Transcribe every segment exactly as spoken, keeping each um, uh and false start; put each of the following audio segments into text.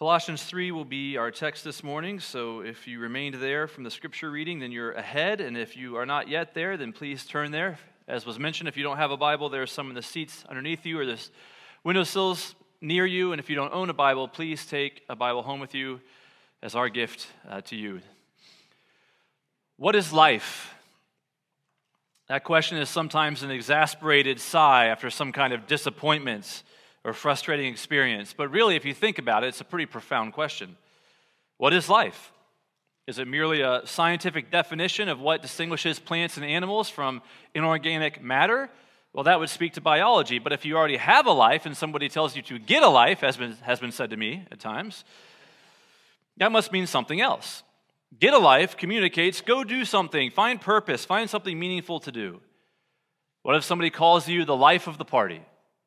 Colossians three will be our text this morning, so if you remained there from the scripture reading, then you're ahead, and if you are not yet there, then please turn there. As was mentioned, if you don't have a Bible, there are some in the seats underneath you or the windowsills near you, and if you don't own a Bible, please take a Bible home with you as our gift uh, to you. What is life? That question is sometimes an exasperated sigh after some kind of disappointment or frustrating experience. But really, if you think about it, it's a pretty profound question. What is life? Is it merely a scientific definition of what distinguishes plants and animals from inorganic matter? Well, that would speak to biology. But if you already have a life and somebody tells you to get a life, as been, has been said to me at times, that must mean something else. Get a life communicates, go do something, find purpose, find something meaningful to do. What if somebody calls you the life of the party?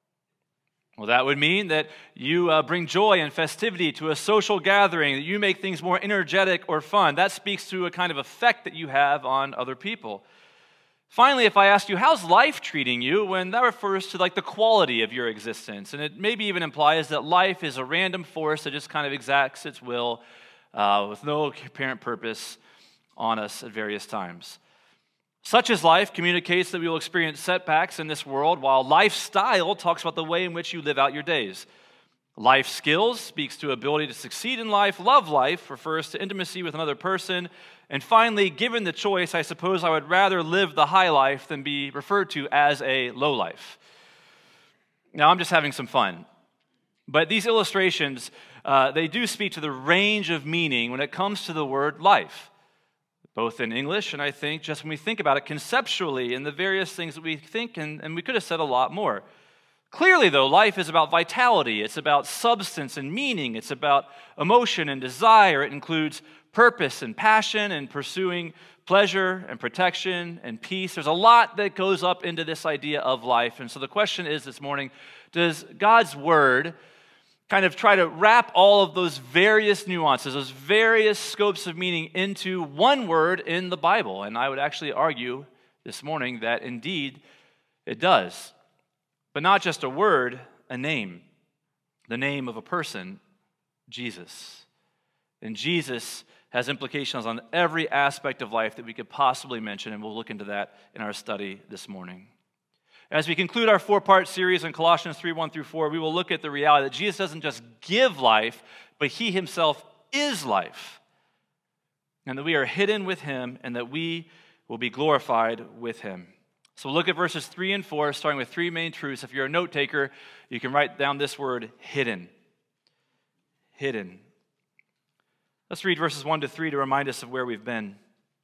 Well, that would mean that you uh, bring joy and festivity to a social gathering, that you make things more energetic or fun. That speaks to a kind of effect that you have on other people. Finally, if I ask you, how's life treating you? When that refers to like the quality of your existence. And it maybe even implies that life is a random force that just kind of exacts its will uh, with no apparent purpose on us at various times. Such as life communicates that we will experience setbacks in this world, while lifestyle talks about the way in which you live out your days. Life skills speaks to ability to succeed in life. Love life refers to intimacy with another person. And finally, given the choice, I suppose I would rather live the high life than be referred to as a low life. Now, I'm just having some fun. But these illustrations, uh, they do speak to the range of meaning when it comes to the word life. Both in English, and I think just when we think about it conceptually and the various things that we think, and, and we could have said a lot more. Clearly, though, life is about vitality. It's about substance and meaning. It's about emotion and desire. It includes purpose and passion and pursuing pleasure and protection and peace. There's a lot that goes up into this idea of life. And so the question is this morning, does God's word kind of try to wrap all of those various nuances, those various scopes of meaning into one word in the Bible? And I would actually argue this morning that indeed it does. But not just a word, a name. The name of a person, Jesus. And Jesus has implications on every aspect of life that we could possibly mention, and we'll look into that in our study this morning. As we conclude our four-part series in Colossians three, one through four, we will look at the reality that Jesus doesn't just give life, but he himself is life. And that we are hidden with him, and that we will be glorified with him. So we'll look at verses three and four, starting with three main truths. If you're a note taker, you can write down this word, hidden. Hidden. Let's read verses one to three to remind us of where we've been.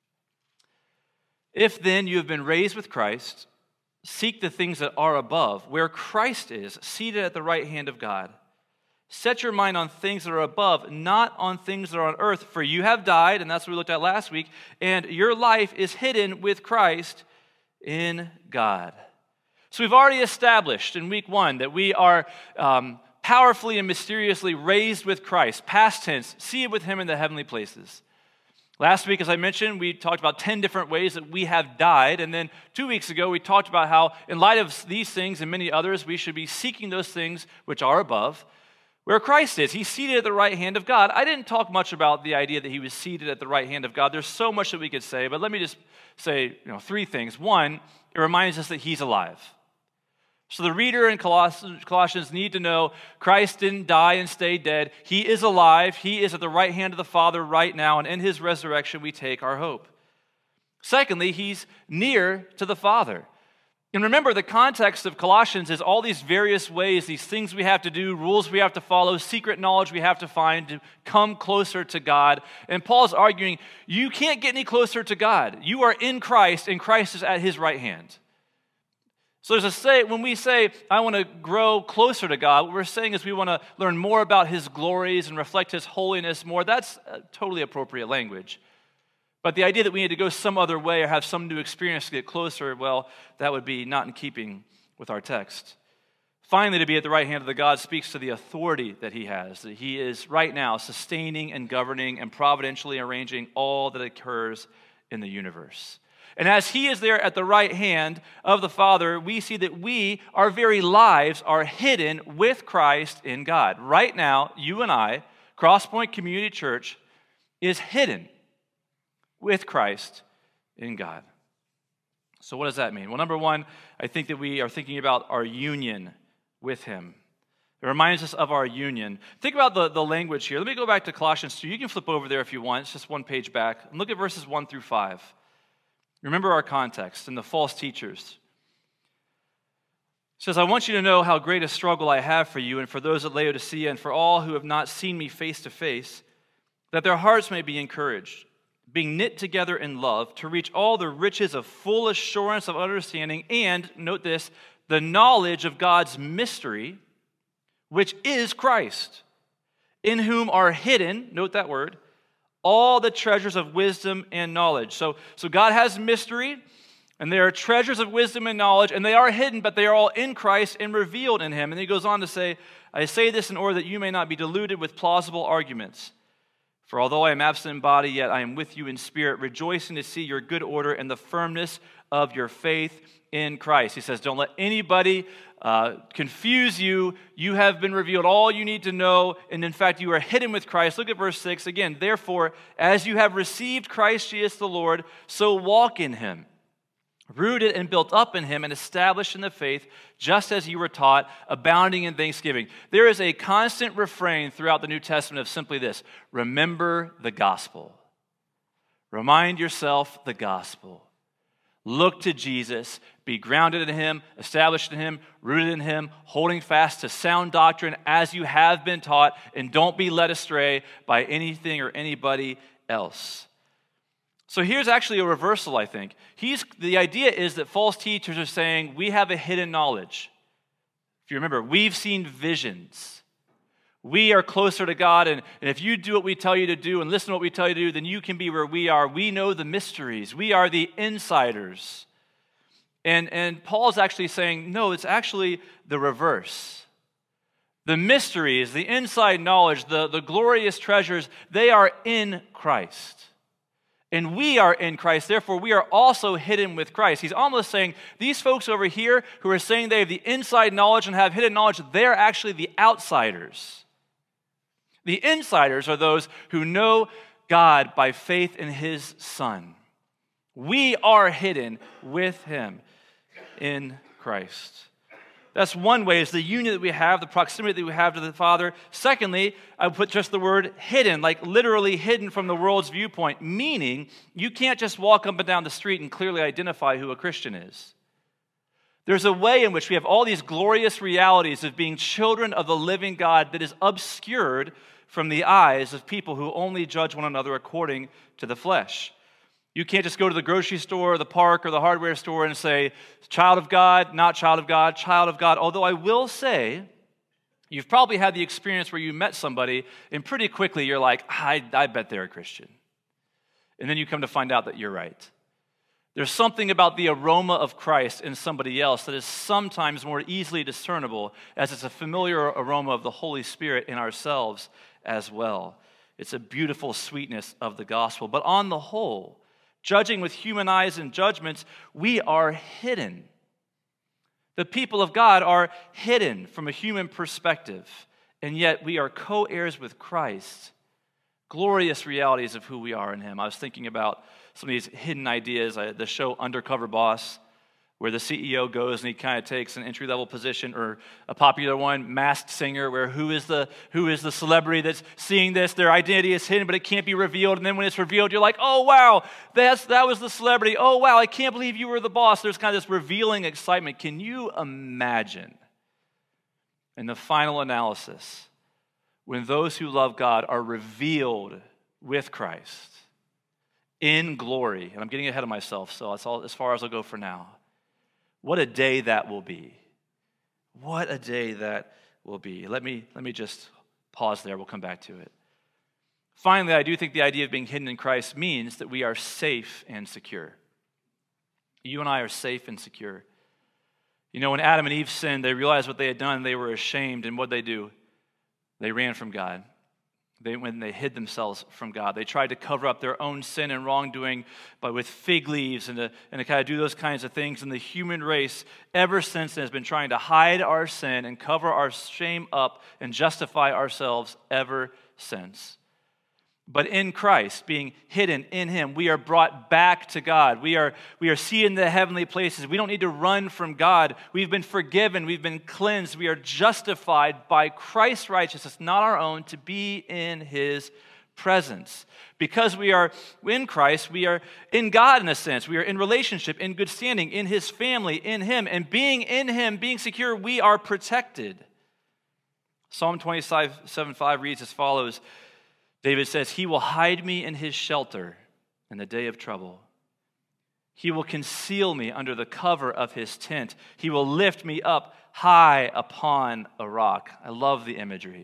If then you have been raised with Christ, seek the things that are above, where Christ is, seated at the right hand of God. Set your mind on things that are above, not on things that are on earth, for you have died, and that's what we looked at last week, and your life is hidden with Christ in God. So we've already established in week one that we are um, powerfully and mysteriously raised with Christ, past tense, seated with him in the heavenly places. Last week, as I mentioned, we talked about ten different ways that we have died. And then two weeks ago, we talked about how, in light of these things and many others, we should be seeking those things which are above, where Christ is. He's seated at the right hand of God. I didn't talk much about the idea that he was seated at the right hand of God. There's so much that we could say, but let me just say you know, three things. One, it reminds us that he's alive. So the reader in Colossians need to know Christ didn't die and stay dead. He is alive. He is at the right hand of the Father right now, and in his resurrection we take our hope. Secondly, he's near to the Father. And remember, the context of Colossians is all these various ways, these things we have to do, rules we have to follow, secret knowledge we have to find to come closer to God. And Paul's arguing, you can't get any closer to God. You are in Christ, and Christ is at his right hand. So there's a say, when we say, I want to grow closer to God, what we're saying is we want to learn more about his glories and reflect his holiness more. That's a totally appropriate language. But the idea that we need to go some other way or have some new experience to get closer, well, that would be not in keeping with our text. Finally, to be at the right hand of the God speaks to the authority that he has, that he is right now sustaining and governing and providentially arranging all that occurs in the universe. And as he is there at the right hand of the Father, we see that we, our very lives, are hidden with Christ in God. Right now, you and I, Crosspoint Community Church is hidden with Christ in God. So what does that mean? Well, number one, I think that we are thinking about our union with him. It reminds us of our union. Think about the, the language here. Let me go back to Colossians two. You can flip over there if you want. It's just one page back. And look at verses one through five. Remember our context and the false teachers. It says, I want you to know how great a struggle I have for you and for those at Laodicea and for all who have not seen me face to face, that their hearts may be encouraged, being knit together in love, to reach all the riches of full assurance of understanding and, note this, the knowledge of God's mystery, which is Christ, in whom are hidden, note that word, all the treasures of wisdom and knowledge. So, so God has mystery, and there are treasures of wisdom and knowledge, and they are hidden, but they are all in Christ and revealed in him. And he goes on to say, I say this in order that you may not be deluded with plausible arguments. For although I am absent in body, yet I am with you in spirit, rejoicing to see your good order and the firmness of your faith in Christ. He says, don't let anybody uh, confuse you. You have been revealed all you need to know, and in fact, you are hidden with Christ. Look at verse six again. Therefore, as you have received Christ Jesus the Lord, so walk in him, rooted and built up in him and established in the faith, just as you were taught, abounding in thanksgiving. There is a constant refrain throughout the New Testament of simply this: remember the gospel. Remind yourself the gospel. Look to Jesus, be grounded in him, established in him, rooted in him, holding fast to sound doctrine as you have been taught, and don't be led astray by anything or anybody else. So here's actually a reversal, I think. He's, the idea is that false teachers are saying, we have a hidden knowledge. If you remember, we've seen visions. We are closer to God, and, and if you do what we tell you to do and listen to what we tell you to do, then you can be where we are. We know the mysteries. We are the insiders. And, and Paul's actually saying, no, it's actually the reverse. The mysteries, the inside knowledge, the, the glorious treasures, they are in Christ. And we are in Christ, therefore we are also hidden with Christ. He's almost saying, these folks over here who are saying they have the inside knowledge and have hidden knowledge, they're actually the outsiders. The insiders are those who know God by faith in his Son. We are hidden with him in Christ. That's one way, is the union that we have, the proximity that we have to the Father. Secondly, I would put just the word hidden, like literally hidden from the world's viewpoint, meaning you can't just walk up and down the street and clearly identify who a Christian is. There's a way in which we have all these glorious realities of being children of the living God that is obscured from the eyes of people who only judge one another according to the flesh. You can't just go to the grocery store or the park or the hardware store and say, child of God, not child of God, child of God. Although I will say, you've probably had the experience where you met somebody and pretty quickly you're like, I, I bet they're a Christian. And then you come to find out that you're right. There's something about the aroma of Christ in somebody else that is sometimes more easily discernible, as it's a familiar aroma of the Holy Spirit in ourselves as well. It's a beautiful sweetness of the gospel. But on the whole, judging with human eyes and judgments, we are hidden. The people of God are hidden from a human perspective, and yet we are co-heirs with Christ. Glorious realities of who we are in him. I was thinking about some of these hidden ideas. I, the show Undercover Boss, where the C E O goes and he kind of takes an entry-level position, or a popular one, Masked Singer, where who is the who is the celebrity that's seeing this? Their identity is hidden, but it can't be revealed. And then when it's revealed, you're like, oh, wow, that's that was the celebrity. Oh, wow, I can't believe you were the boss. There's kind of this revealing excitement. Can you imagine, in the final analysis, when those who love God are revealed with Christ in glory? And I'm getting ahead of myself, so that's all as far as I'll go for now. What a day that will be. What a day that will be. Let me, let me just pause there. We'll come back to it. Finally, I do think the idea of being hidden in Christ means that we are safe and secure. You and I are safe and secure. You know, when Adam and Eve sinned, they realized what they had done. They were ashamed, and what did they do? They ran from God. They, when they hid themselves from God. They tried to cover up their own sin and wrongdoing by with fig leaves and to, and to kind of do those kinds of things. And the human race, ever since then, has been trying to hide our sin and cover our shame up and justify ourselves ever since. But in Christ, being hidden in him, we are brought back to God. We are, we are seated in the heavenly places. We don't need to run from God. We've been forgiven. We've been cleansed. We are justified by Christ's righteousness, not our own, to be in his presence. Because we are in Christ, we are in God in a sense. We are in relationship, in good standing, in his family, in him. And being in him, being secure, we are protected. Psalm twenty-seven five reads as follows. David says, he will hide me in his shelter in the day of trouble. He will conceal me under the cover of his tent. He will lift me up high upon a rock. I love the imagery.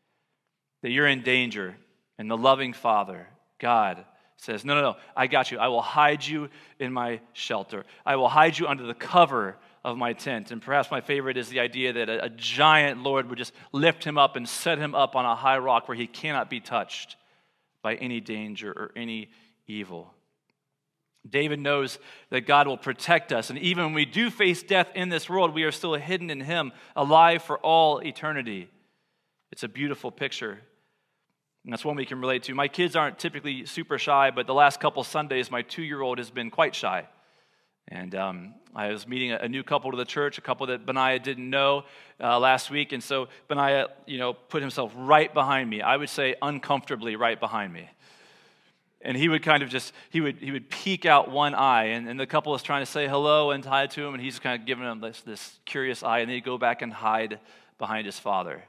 That you're in danger, and the loving Father, God, says, no, no, no, I got you. I will hide you in my shelter. I will hide you under the cover of my tent. And perhaps my favorite is the idea that a, a giant Lord would just lift him up and set him up on a high rock where he cannot be touched by any danger or any evil. David knows that God will protect us, and even when we do face death in this world, we are still hidden in him, alive for all eternity. It's a beautiful picture, and that's one we can relate to. My kids aren't typically super shy, but the last couple Sundays, my two-year-old has been quite shy. And um, I was meeting a, a new couple to the church, a couple that Benaiah didn't know uh, last week. And so Benaiah, you know, put himself right behind me. I would say uncomfortably right behind me. And he would kind of just, he would he would peek out one eye. And, and the couple was trying to say hello and hi to him. And he's kind of giving him this, this curious eye. And then he'd go back and hide behind his father.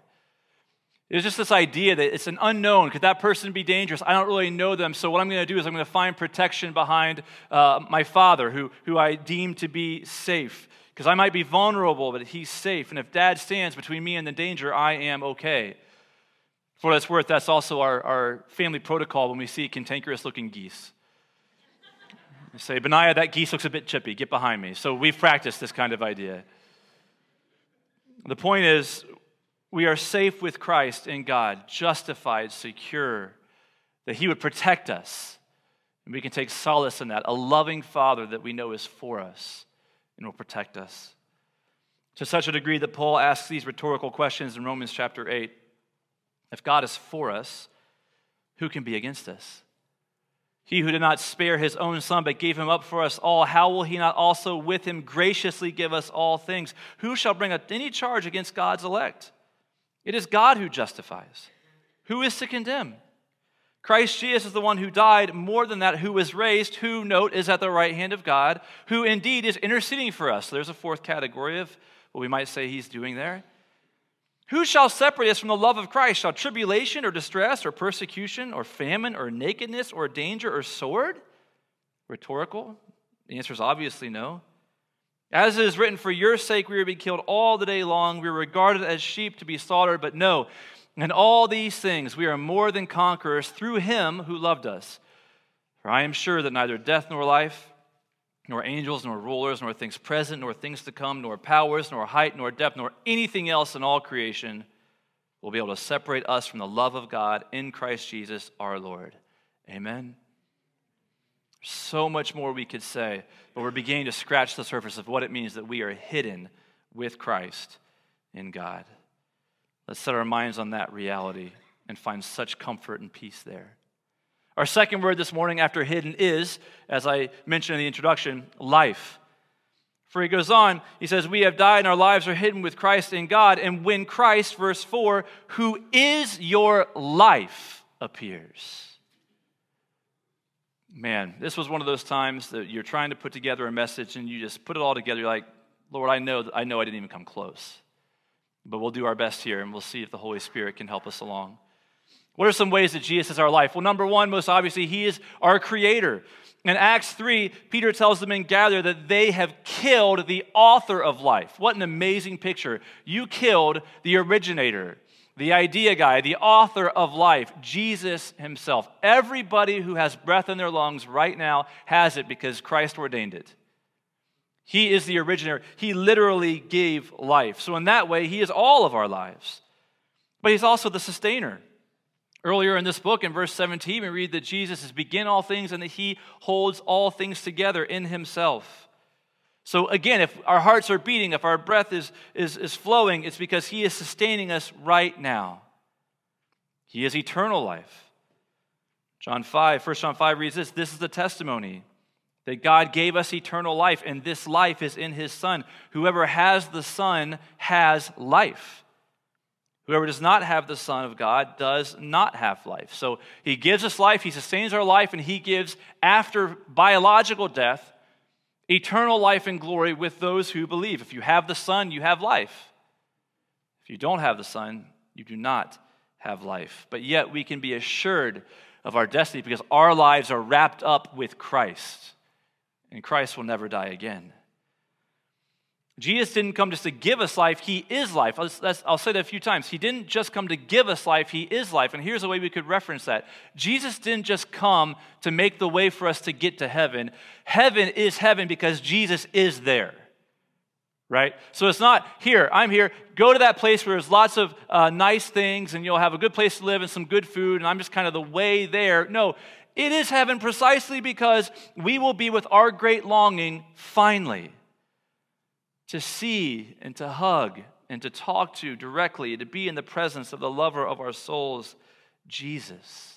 It was just this idea that it's an unknown. Could that person be dangerous? I don't really know them. So what I'm going to do is I'm going to find protection behind uh, my father, who, who I deem to be safe. Because I might be vulnerable, but he's safe. And if dad stands between me and the danger, I am okay. For what it's worth, that's also our, our family protocol when we see cantankerous-looking geese. We say, Benaiah, that geese looks a bit chippy. Get behind me. So we've practiced this kind of idea. The point is, we are safe with Christ in God, justified, secure, that he would protect us. And we can take solace in that, a loving Father that we know is for us and will protect us. To such a degree that Paul asks these rhetorical questions in Romans chapter eight. If God is for us, who can be against us? He who did not spare his own son, but gave him up for us all, how will he not also with him graciously give us all things? Who shall bring any charge against God's elect? It is God who justifies. Who is to condemn? Christ Jesus is the one who died, more than that, who was raised, who, note, is at the right hand of God, who indeed is interceding for us. So there's a fourth category of what we might say he's doing there. Who shall separate us from the love of Christ? Shall tribulation or distress or persecution or famine or nakedness or danger or sword? Rhetorical. The answer is obviously no. As it is written, for your sake we are being killed all the day long. We are regarded as sheep to be slaughtered, but no. In all these things we are more than conquerors through him who loved us. For I am sure that neither death nor life, nor angels, nor rulers, nor things present, nor things to come, nor powers, nor height, nor depth, nor anything else in all creation will be able to separate us from the love of God in Christ Jesus our Lord. Amen. So much more we could say, but we're beginning to scratch the surface of what it means that we are hidden with Christ in God. Let's set our minds on that reality and find such comfort and peace there. Our second word this morning after hidden is, as I mentioned in the introduction, life. For he goes on, he says, we have died and our lives are hidden with Christ in God. And when Christ, verse four, who is your life, appears. Man, this was one of those times that you're trying to put together a message and you just put it all together. You're like, Lord, I know, I know I didn't even come close. But we'll do our best here and we'll see if the Holy Spirit can help us along. What are some ways that Jesus is our life? Well, number one, most obviously, he is our creator. In Acts three, Peter tells the men gathered that they have killed the author of life. What an amazing picture. You killed the originator, the idea guy, the author of life, Jesus himself. Everybody who has breath in their lungs right now has it because Christ ordained it. He is the originator. He literally gave life. So in that way, he is all of our lives. But he's also the sustainer. Earlier in this book, in verse seventeen, we read that Jesus is begin all things and that he holds all things together in himself. So again, if our hearts are beating, if our breath is, is, is flowing, it's because he is sustaining us right now. He is eternal life. John five, First John five reads this, this is the testimony that God gave us eternal life, and this life is in his Son. Whoever has the Son has life. Whoever does not have the Son of God does not have life. So he gives us life, he sustains our life, and he gives, after biological death, eternal life and glory with those who believe. If you have the Son, you have life. If you don't have the Son, you do not have life. But yet we can be assured of our destiny because our lives are wrapped up with Christ, and Christ will never die again. Jesus didn't come just to give us life, he is life. I'll, I'll say that a few times. He didn't just come to give us life, he is life. And here's a way we could reference that. Jesus didn't just come to make the way for us to get to heaven. Heaven is heaven because Jesus is there, right? So it's not, here, I'm here, go to that place where there's lots of uh, nice things and you'll have a good place to live and some good food and I'm just kind of the way there. No, it is heaven precisely because we will be with our great longing finally to see and to hug and to talk to directly, to be in the presence of the lover of our souls, Jesus.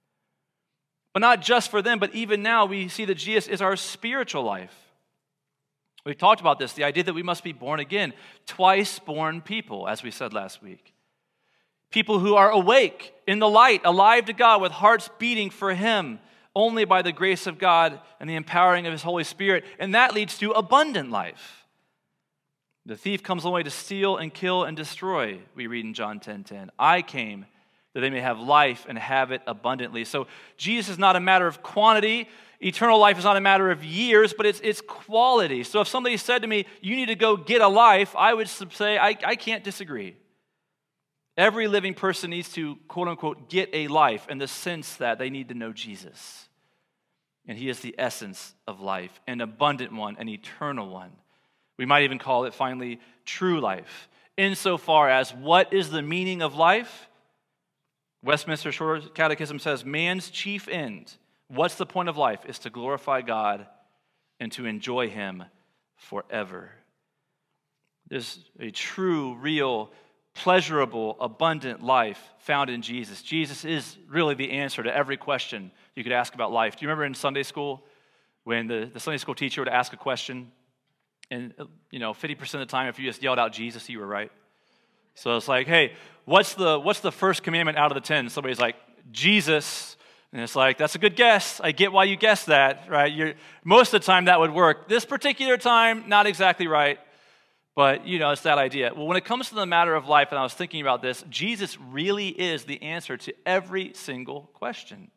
But not just for them, but even now we see that Jesus is our spiritual life. We've talked about this, the idea that we must be born again, twice born people, as we said last week. People who are awake in the light, alive to God, with hearts beating for him, only by the grace of God and the empowering of his Holy Spirit. And that leads to abundant life. The thief comes only to steal and kill and destroy, we read in John ten ten. I came that they may have life and have it abundantly. So Jesus is not a matter of quantity. Eternal life is not a matter of years, but it's, it's quality. So if somebody said to me, you need to go get a life, I would say, I, I can't disagree. Every living person needs to, quote unquote, get a life in the sense that they need to know Jesus. And he is the essence of life, an abundant one, an eternal one. We might even call it, finally, true life. Insofar as what is the meaning of life? Westminster Shorter Catechism says, man's chief end, what's the point of life, is to glorify God and to enjoy him forever. There's a true, real, pleasurable, abundant life found in Jesus. Jesus is really the answer to every question you could ask about life. Do you remember in Sunday school when the, the Sunday school teacher would ask a question? And, you know, fifty percent of the time, if you just yelled out Jesus, you were right. So it's like, hey, what's the what's the first commandment out of the ten? Somebody's like, Jesus. And it's like, that's a good guess. I get why you guessed that, right? You're, most of the time, that would work. This particular time, not exactly right. But, you know, it's that idea. Well, when it comes to the matter of life, and I was thinking about this, Jesus really is the answer to every single question.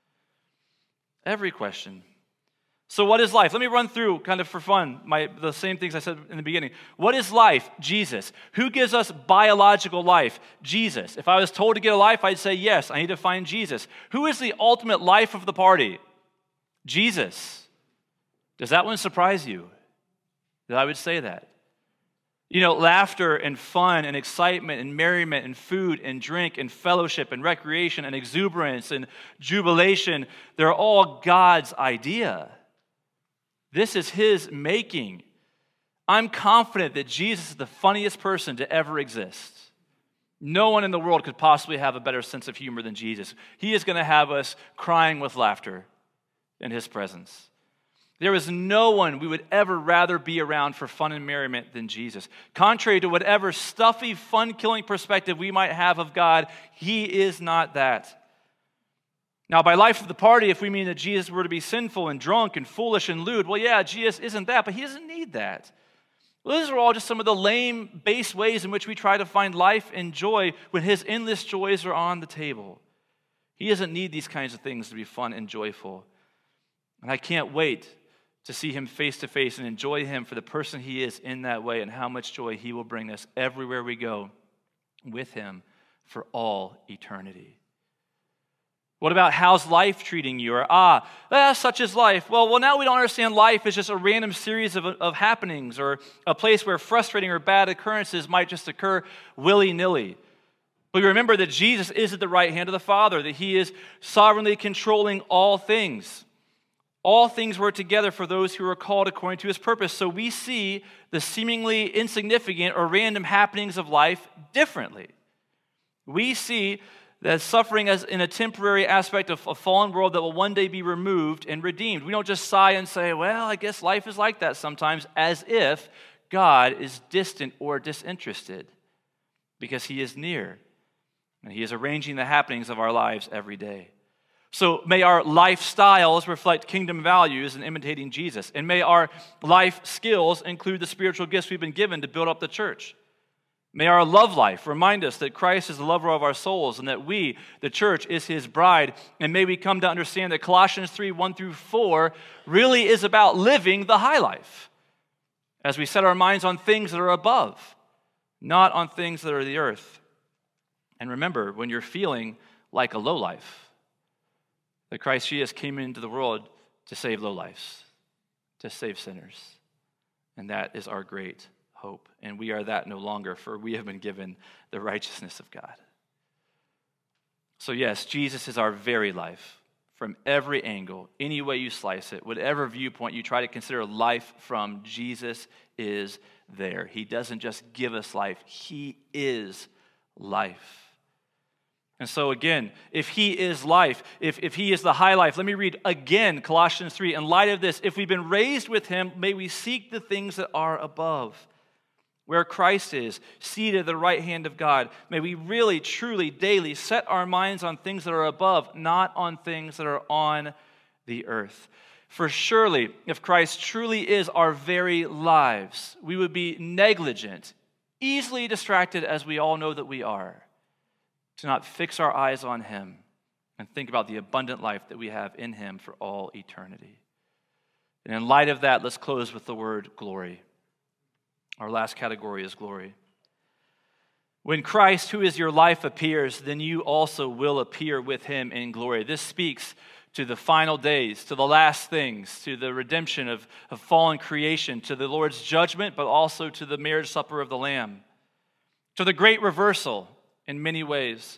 Every question. So what is life? Let me run through, kind of for fun, my the same things I said in the beginning. What is life? Jesus. Who gives us biological life? Jesus. If I was told to get a life, I'd say yes, I need to find Jesus. Who is the ultimate life of the party? Jesus. Does that one surprise you? That I would say that? You know, laughter and fun and excitement and merriment and food and drink and fellowship and recreation and exuberance and jubilation, they're all God's idea. This is his making. I'm confident that Jesus is the funniest person to ever exist. No one in the world could possibly have a better sense of humor than Jesus. He is going to have us crying with laughter in his presence. There is no one we would ever rather be around for fun and merriment than Jesus. Contrary to whatever stuffy, fun-killing perspective we might have of God, he is not that. Now, by life of the party, if we mean that Jesus were to be sinful and drunk and foolish and lewd, well, yeah, Jesus isn't that, but he doesn't need that. Well, those are all just some of the lame, base ways in which we try to find life and joy when his endless joys are on the table. He doesn't need these kinds of things to be fun and joyful. And I can't wait to see him face to face and enjoy him for the person he is in that way and how much joy he will bring us everywhere we go with him for all eternity. What about how's life treating you? Or, ah, ah, such is life. Well, well, now we don't understand life as just a random series of, of happenings or a place where frustrating or bad occurrences might just occur willy-nilly. But we remember that Jesus is at the right hand of the Father, that he is sovereignly controlling all things. All things work together for those who are called according to his purpose. So we see the seemingly insignificant or random happenings of life differently. We see that suffering as in a temporary aspect of a fallen world that will one day be removed and redeemed. We don't just sigh and say, well, I guess life is like that sometimes, as if God is distant or disinterested, because he is near, and he is arranging the happenings of our lives every day. So may our lifestyles reflect kingdom values in imitating Jesus, and may our life skills include the spiritual gifts we've been given to build up the church. May our love life remind us that Christ is the lover of our souls and that we, the church, is his bride. And may we come to understand that Colossians three, one through four really is about living the high life as we set our minds on things that are above, not on things that are the earth. And remember, when you're feeling like a low life, that Christ Jesus came into the world to save low lives, to save sinners. And that is our great hope. And we are that no longer, for we have been given the righteousness of God. So yes, Jesus is our very life from every angle, any way you slice it, whatever viewpoint you try to consider life from, Jesus is there. He doesn't just give us life, he is life. And so again, if he is life, if, if he is the high life, let me read again Colossians three. In light of this, if we've been raised with him, may we seek the things that are above, where Christ is, seated at the right hand of God. May we really, truly, daily set our minds on things that are above, not on things that are on the earth. For surely, if Christ truly is our very lives, we would be negligent, easily distracted as we all know that we are, to not fix our eyes on him and think about the abundant life that we have in him for all eternity. And in light of that, let's close with the word glory. Our last category is glory. When Christ, who is your life, appears, then you also will appear with him in glory. This speaks to the final days, to the last things, to the redemption of, of fallen creation, to the Lord's judgment, but also to the marriage supper of the Lamb, to the great reversal in many ways.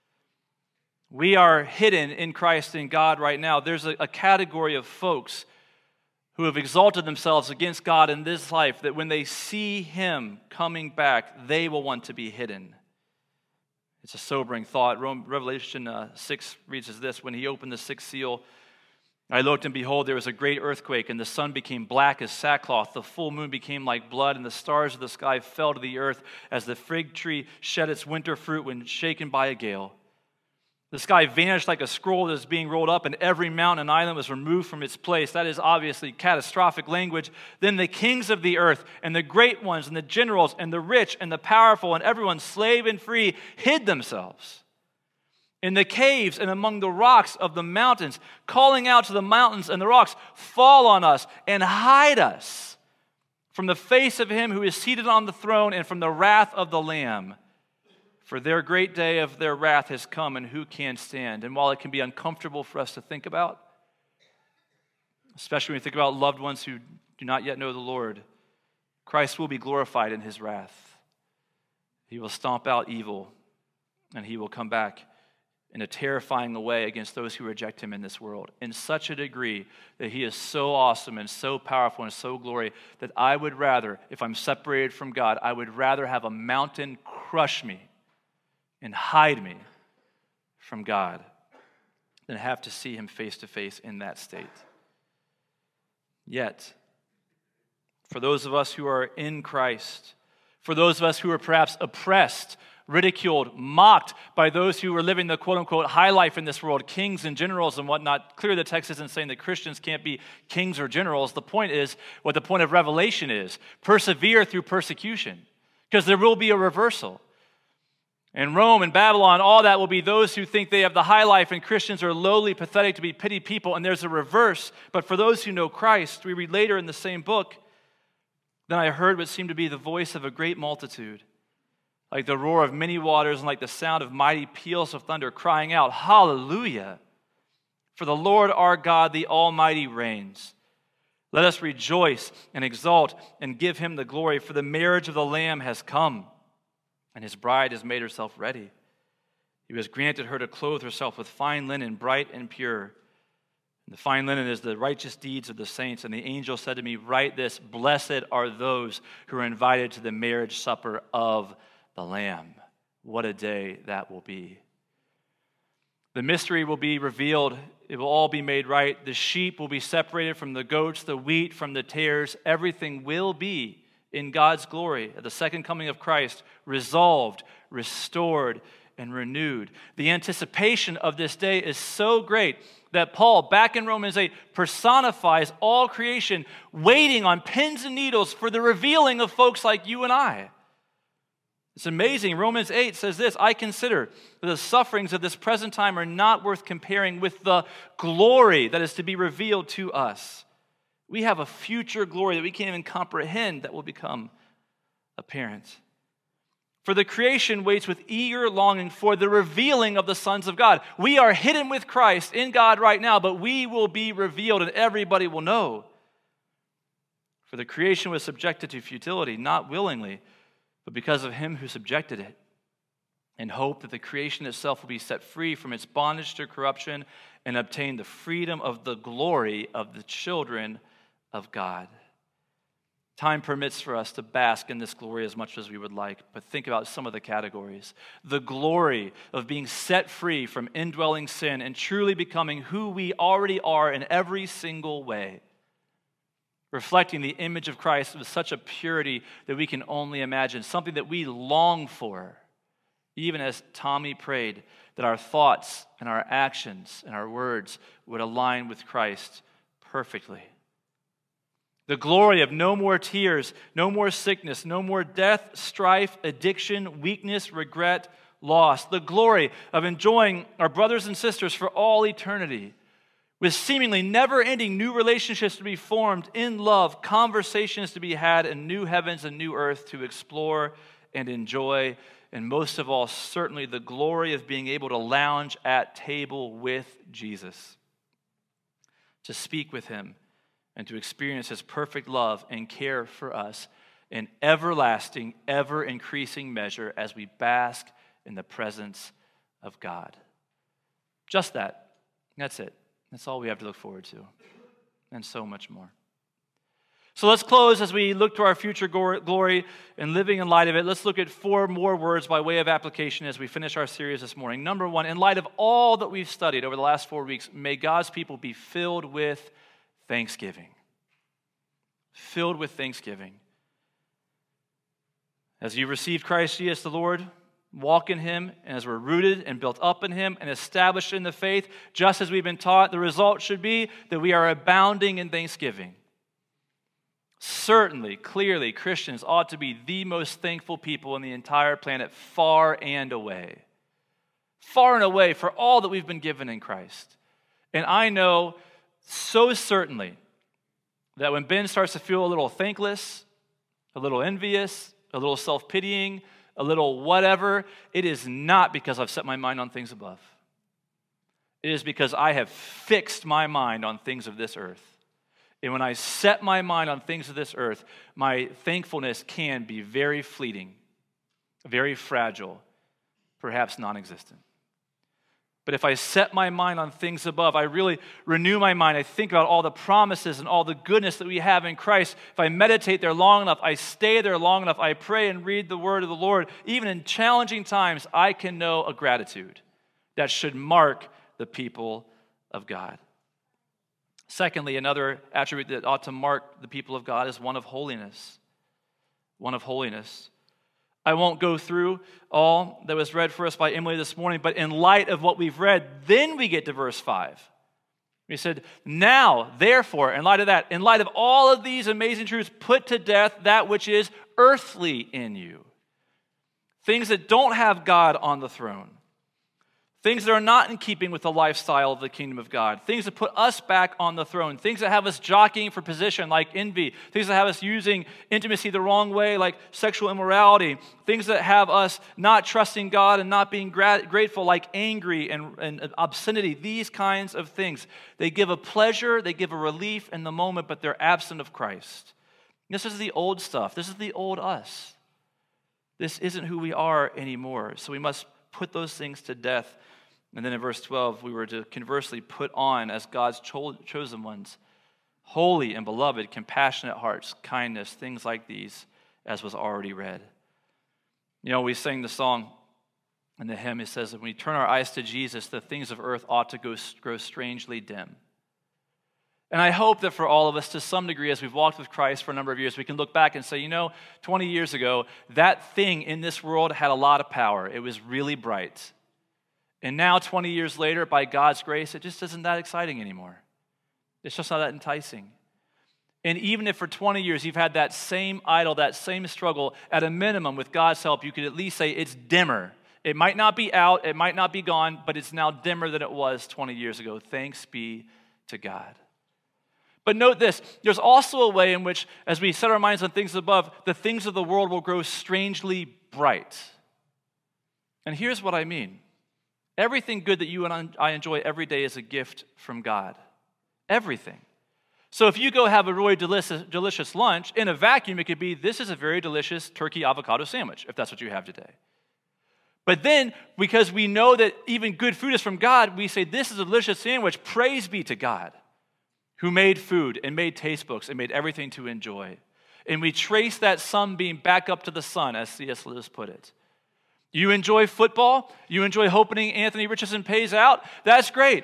We are hidden in Christ in God right now. There's a, a category of folks who have exalted themselves against God in this life, that when they see him coming back, they will want to be hidden. It's a sobering thought. Revelation uh, six reads as this: when he opened the sixth seal, I looked, and behold, there was a great earthquake, and the sun became black as sackcloth, the full moon became like blood, and the stars of the sky fell to the earth as the fig tree shed its winter fruit when shaken by a gale. The sky vanished like a scroll that is being rolled up, and every mountain and island was removed from its place. That is obviously catastrophic language. Then the kings of the earth, and the great ones, and the generals, and the rich, and the powerful, and everyone, slave and free, hid themselves in the caves and among the rocks of the mountains, calling out to the mountains and the rocks, fall on us and hide us from the face of him who is seated on the throne and from the wrath of the Lamb. For their great day of their wrath has come, and who can stand? And while it can be uncomfortable for us to think about, especially when we think about loved ones who do not yet know the Lord, Christ will be glorified in his wrath. He will stomp out evil, and he will come back in a terrifying way against those who reject him in this world, in such a degree that he is so awesome and so powerful and so glorious that I would rather, if I'm separated from God, I would rather have a mountain crush me and hide me from God than have to see him face to face in that state. Yet, for those of us who are in Christ, for those of us who are perhaps oppressed, ridiculed, mocked by those who are living the quote-unquote high life in this world, kings and generals and whatnot. Clearly, the text isn't saying that Christians can't be kings or generals. The point is what the point of Revelation is: persevere through persecution, because there will be a reversal. And Rome and Babylon, all that will be those who think they have the high life, and Christians are lowly, pathetic, to be pity people, and there's a reverse. But for those who know Christ, we read later in the same book, then I heard what seemed to be the voice of a great multitude, like the roar of many waters and like the sound of mighty peals of thunder, crying out, Hallelujah! For the Lord our God, the Almighty, reigns. Let us rejoice and exult and give him the glory, for the marriage of the Lamb has come, and his bride has made herself ready. He was granted her to clothe herself with fine linen, bright and pure. And the fine linen is the righteous deeds of the saints. And the angel said to me, write this, blessed are those who are invited to the marriage supper of the Lamb. What a day that will be. The mystery will be revealed. It will all be made right. The sheep will be separated from the goats, the wheat from the tares. Everything will be in God's glory at the second coming of Christ, resolved, restored, and renewed. The anticipation of this day is so great that Paul, back in Romans eight, personifies all creation waiting on pins and needles for the revealing of folks like you and I. It's amazing. Romans eight says this, I consider that the sufferings of this present time are not worth comparing with the glory that is to be revealed to us. We have a future glory that we can't even comprehend that will become apparent. For the creation waits with eager longing for the revealing of the sons of God. We are hidden with Christ in God right now, but we will be revealed and everybody will know. For the creation was subjected to futility, not willingly, but because of him who subjected it, in hope that the creation itself will be set free from its bondage to corruption and obtain the freedom of the glory of the children of God. Time permits for us to bask in this glory as much as we would like, but think about some of the categories. The glory of being set free from indwelling sin and truly becoming who we already are in every single way. Reflecting the image of Christ with such a purity that we can only imagine, something that we long for, even as Tommy prayed, that our thoughts and our actions and our words would align with Christ perfectly. The glory of no more tears, no more sickness, no more death, strife, addiction, weakness, regret, loss. The glory of enjoying our brothers and sisters for all eternity, with seemingly never-ending new relationships to be formed in love, conversations to be had, and new heavens and new earth to explore and enjoy, and most of all, certainly the glory of being able to lounge at table with Jesus, to speak with him, and to experience his perfect love and care for us in everlasting, ever-increasing measure as we bask in the presence of God. Just that. That's it. That's all we have to look forward to, and so much more. So let's close as we look to our future glory and living in light of it. Let's look at four more words by way of application as we finish our series this morning. Number one, in light of all that we've studied over the last four weeks, may God's people be filled with thanksgiving. Filled with thanksgiving. As you receive Christ Jesus the Lord, walk in him, and as we're rooted and built up in him and established in the faith, just as we've been taught, the result should be that we are abounding in thanksgiving. Certainly, clearly, Christians ought to be the most thankful people on the entire planet, far and away. Far and away for all that we've been given in Christ. And I know so certainly that when Ben starts to feel a little thankless, a little envious, a little self-pitying, a little whatever, it is not because I've set my mind on things above. It is because I have fixed my mind on things of this earth. And when I set my mind on things of this earth, my thankfulness can be very fleeting, very fragile, perhaps non-existent. But if I set my mind on things above, I really renew my mind. I think about all the promises and all the goodness that we have in Christ. If I meditate there long enough, I stay there long enough, I pray and read the word of the Lord, even in challenging times, I can know a gratitude that should mark the people of God. Secondly, another attribute that ought to mark the people of God is one of holiness. One of holiness. I won't go through all that was read for us by Emily this morning, but in light of what we've read, then we get to verse five. We said, now, therefore, in light of that, in light of all of these amazing truths, put to death that which is earthly in you. Things that don't have God on the throne. Things that are not in keeping with the lifestyle of the kingdom of God. Things that put us back on the throne. Things that have us jockeying for position like envy. Things that have us using intimacy the wrong way like sexual immorality. Things that have us not trusting God and not being gra- grateful like angry and, and obscenity. These kinds of things. They give a pleasure, they give a relief in the moment, but they're absent of Christ. This is the old stuff. This is the old us. This isn't who we are anymore. So we must put those things to death. And then in verse twelve, we were to conversely put on as God's cho- chosen ones, holy and beloved, compassionate hearts, kindness, things like these, as was already read. You know, we sang the song in the hymn. It says that when we turn our eyes to Jesus, the things of earth ought to go, grow strangely dim. And I hope that for all of us, to some degree, as we've walked with Christ for a number of years, we can look back and say, you know, twenty years ago, that thing in this world had a lot of power. It was really bright. And now, twenty years later, by God's grace, it just isn't that exciting anymore. It's just not that enticing. And even if for twenty years you've had that same idol, that same struggle, at a minimum, with God's help, you could at least say it's dimmer. It might not be out, it might not be gone, but it's now dimmer than it was twenty years ago. Thanks be to God. But note this, there's also a way in which, as we set our minds on things above, the things of the world will grow strangely bright. And here's what I mean. Everything good that you and I enjoy every day is a gift from God. Everything. So if you go have a really delicious, delicious lunch, in a vacuum, it could be, this is a very delicious turkey avocado sandwich, if that's what you have today. But then, because we know that even good food is from God, we say, this is a delicious sandwich. Praise be to God, who made food and made taste books and made everything to enjoy. And we trace that sunbeam back up to the sun, as C S Lewis put it. You enjoy football? You enjoy hoping Anthony Richardson pays out? That's great.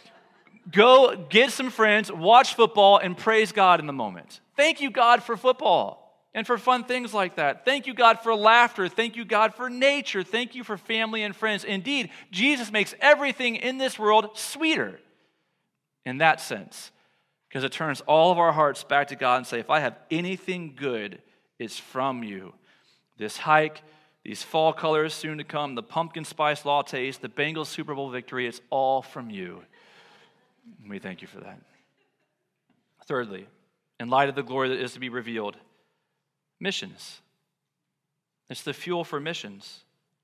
Go get some friends, watch football, and praise God in the moment. Thank you, God, for football and for fun things like that. Thank you, God, for laughter. Thank you, God, for nature. Thank you for family and friends. Indeed, Jesus makes everything in this world sweeter in that sense, because it turns all of our hearts back to God and say, if I have anything good, it's from you. This hike, these fall colors soon to come, the pumpkin spice lattes, the Bengals Super Bowl victory, it's all from you. And we thank you for that. Thirdly, in light of the glory that is to be revealed, missions. It's the fuel for missions.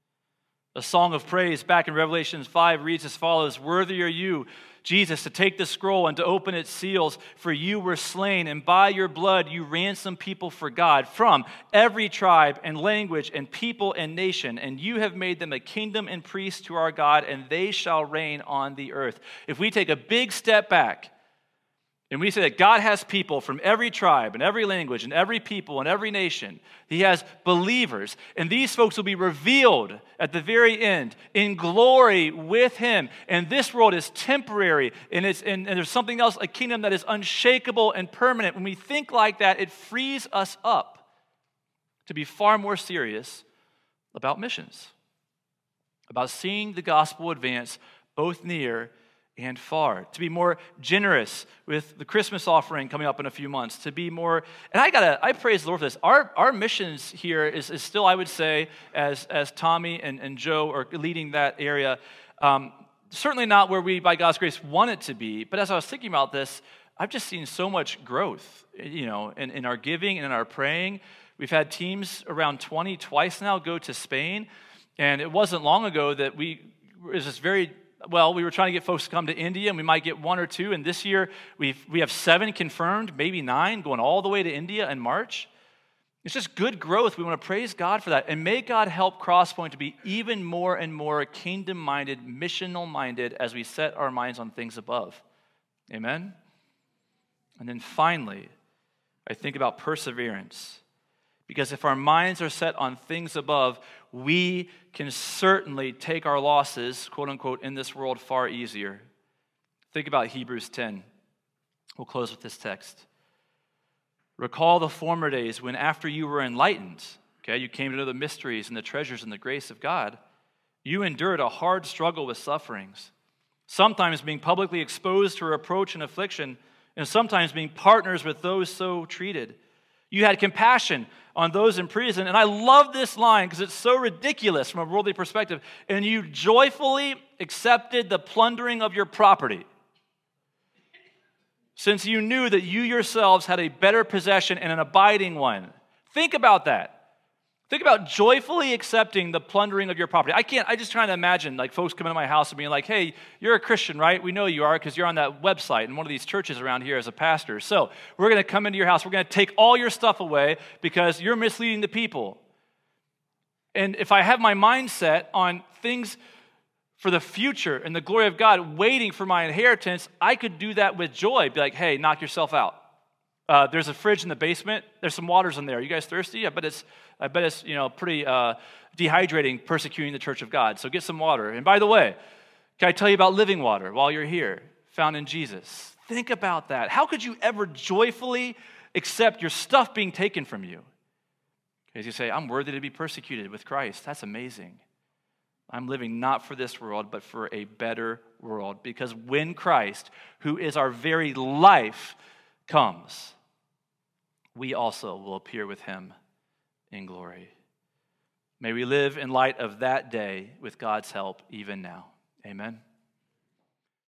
A song of praise back in Revelation five reads as follows, worthy are you, Jesus, to take the scroll and to open its seals, for you were slain, and by your blood you ransomed people for God from every tribe and language and people and nation, and you have made them a kingdom and priests to our God, and they shall reign on the earth. If we take a big step back, and we say that God has people from every tribe and every language and every people and every nation. He has believers. And these folks will be revealed at the very end in glory with him. And this world is temporary. And, it's, and, and there's something else, a kingdom that is unshakable and permanent. When we think like that, it frees us up to be far more serious about missions. About seeing the gospel advance both near and far, to be more generous with the Christmas offering coming up in a few months, to be more, and I gotta, I praise the Lord for this. Our our missions here is, is still, I would say, as as Tommy and, and Joe are leading that area, um, certainly not where we, by God's grace, want it to be, but as I was thinking about this, I've just seen so much growth, you know, in, in our giving and in our praying. We've had teams around twenty twice now go to Spain, and it wasn't long ago that we, it was this very, well, we were trying to get folks to come to India, and we might get one or two. And this year, we've, we have seven confirmed, maybe nine, going all the way to India in March. It's just good growth. We want to praise God for that. And may God help Crosspoint to be even more and more kingdom-minded, missional-minded as we set our minds on things above. Amen? And then finally, I think about perseverance. Because if our minds are set on things above, we can certainly take our losses, quote unquote, in this world far easier. Think about Hebrews ten. We'll close with this text. Recall the former days when after you were enlightened, okay, you came to know the mysteries and the treasures and the grace of God, you endured a hard struggle with sufferings, sometimes being publicly exposed to reproach and affliction, and sometimes being partners with those so treated. You had compassion on those in prison. And I love this line because it's so ridiculous from a worldly perspective. And you joyfully accepted the plundering of your property, since you knew that you yourselves had a better possession and an abiding one. Think about that. Think about joyfully accepting the plundering of your property. I can't, I just trying to imagine like folks coming to my house and being like, hey, you're a Christian, right? We know you are because you're on that website in one of these churches around here as a pastor. So we're going to come into your house. We're going to take all your stuff away because you're misleading the people. And if I have my mindset on things for the future and the glory of God waiting for my inheritance, I could do that with joy. Be like, hey, knock yourself out. Uh, there's a fridge in the basement. There's some waters in there. You guys thirsty? I bet it's, I bet it's you know, pretty uh, dehydrating, persecuting the church of God. So get some water. And by the way, can I tell you about living water while you're here, found in Jesus? Think about that. How could you ever joyfully accept your stuff being taken from you? Because you say, I'm worthy to be persecuted with Christ. That's amazing. I'm living not for this world, but for a better world. Because when Christ, who is our very life, comes, we also will appear with him in glory. May we live in light of that day with God's help even now. Amen.